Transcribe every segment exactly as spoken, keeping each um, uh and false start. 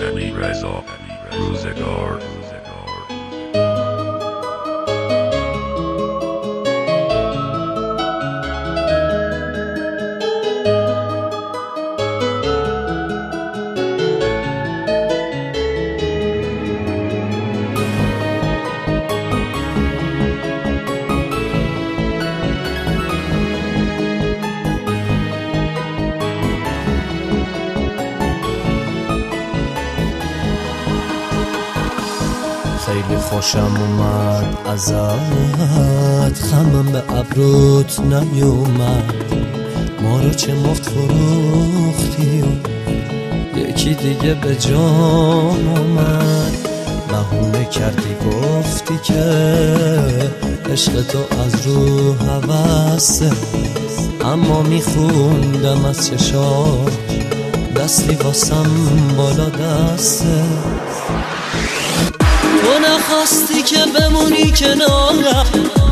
علی رضا روزگار. خیلی خوشم اومد ازت، خمم به ابروت نیومد. ما رو چه مفت فروختی و یکی دیگه به جان اومد. بهونه کردی گفتی که عشق تو از رو هوسه، اما میخوندم از چشات دستی واسم بالا دسته. تو نخواستی که بمونی کنارم،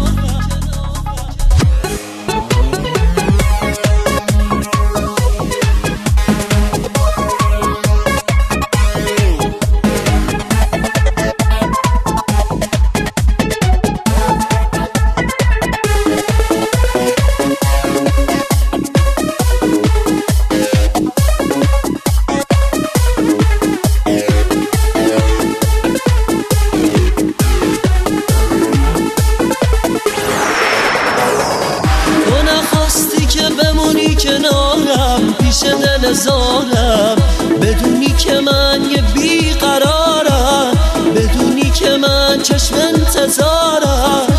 کنارم پیش دل زارم، بدونی که من یه بیقرارم، بدونی که من چشم انتظارم.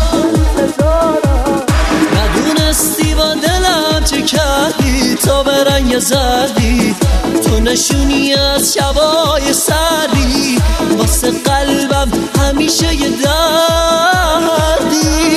ندونستی با دلم چه کردی تا به رنگ زردی، تو نشونی از شبای سردی، واسه قلبم همیشه یه دردی.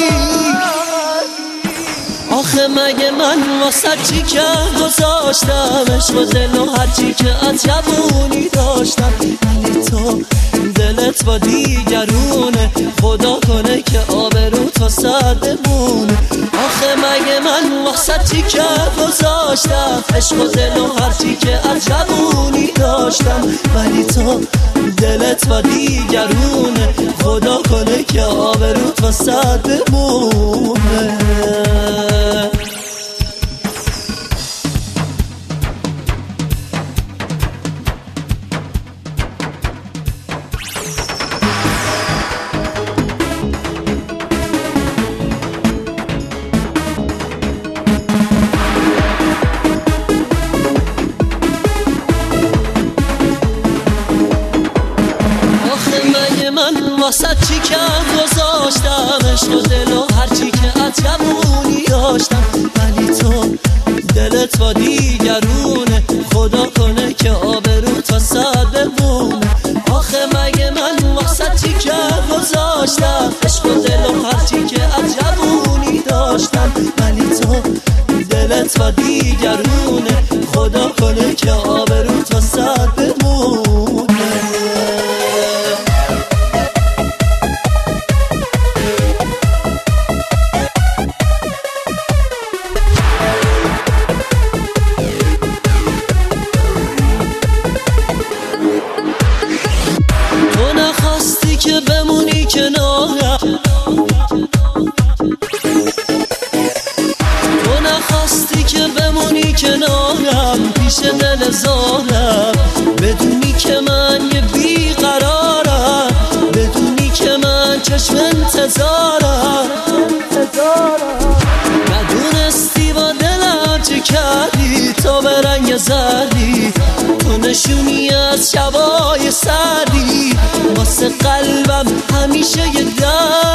آخه مگه من واسه چی که گذاشتم عشق و دل و هرچی که از جوونی داشتم، ولی تو دلت با دیگرونه، خدا کنه که آبروت واسه بمونه. آخه مگه من واسه چی که گذاشتم عشق و دل و هرچی که از جوونی داشتم، ولی تو دلت با دیگرونه، خدا کنه که آبروت واسه بمونه. واسه چی که گذاشتم عشق و دل و هرچی که از جوونی داشتم، ولی تو دلت با دیگرونه، خدا کنه که آبروت واسه بمونه. آخه مگه من واسه چی که گذاشتم عشق و دل و هرچی که از جوونی داشتم، ولی تو دلت با دیگرونه، خدا کنه که آبروت واسه بمونه. که بمونی کنارم، تو نخواستی که بمونی کنارم پیش دل زارم، بدونی که من یه بیقرارم، بدونی که من چشم انتظارم. ندونستی با دلم چه کردی تا به رنگ زردی، تو نشونی از شبای سردی، واسه قلبم همیشه یه در